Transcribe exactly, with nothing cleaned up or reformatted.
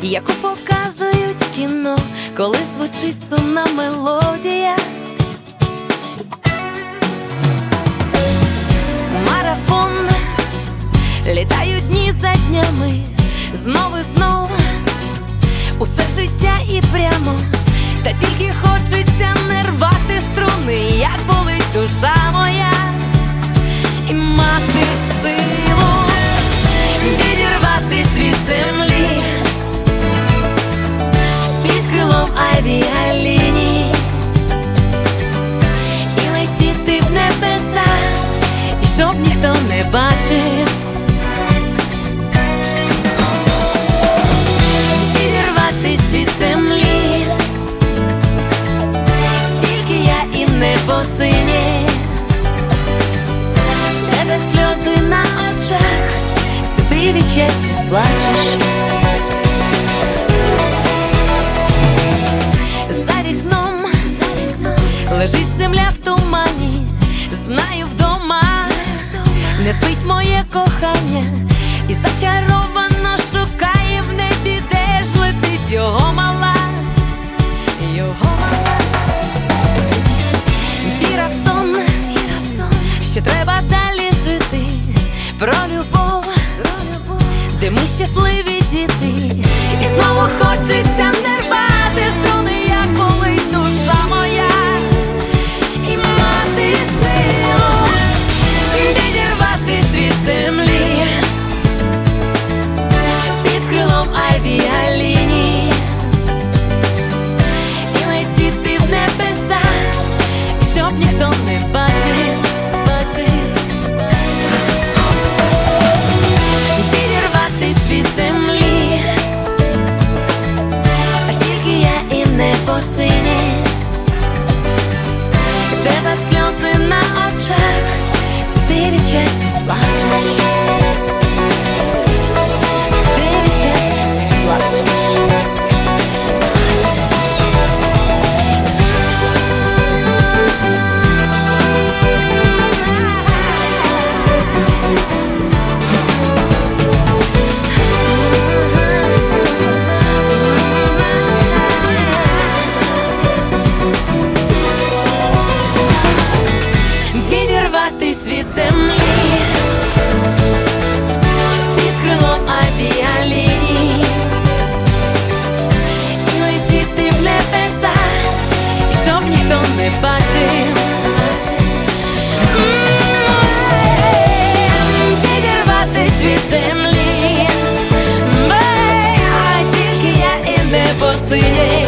яку показують в кіно, коли звучить сумна мелодія. Марафон, літають дні за днями, знову і знову, усе життя і прямо. Та тільки хочеться не рвати струни, як болить душа моя, і мати силу відірватись від землі під крилом авіаліній і летіти в небеса, і щоб ніхто не бачив. Відірватись від землі, тільки я і небо синє. В тебе сльози на очах, це ти від щастя плачеш. За вікном, за вікном лежить земля в тумані. Знаю, вдома не спить моє кохання, і зачаровано шукає в небі, де ж летить його мала, його мала. Віра в сон, що треба далі жити, про любов, де ми щасливі діти. І знову хочеться не рвати струни, як болить душа моя, і мати силу відірватись від землі під крилом авіаліній і летіти в небеса, щоб ніхто не бачив, бачив. Відірватись від землі, а тільки я і небо синє. І в тебе сльози на очах, це ти від щастя плачеш. Це ти від щастя плачеш. Відірватись від землі під крилом авіаліній і летіти в небеса, щоб ніхто не бачив. Відірватись від землі, а тільки я і небо синє.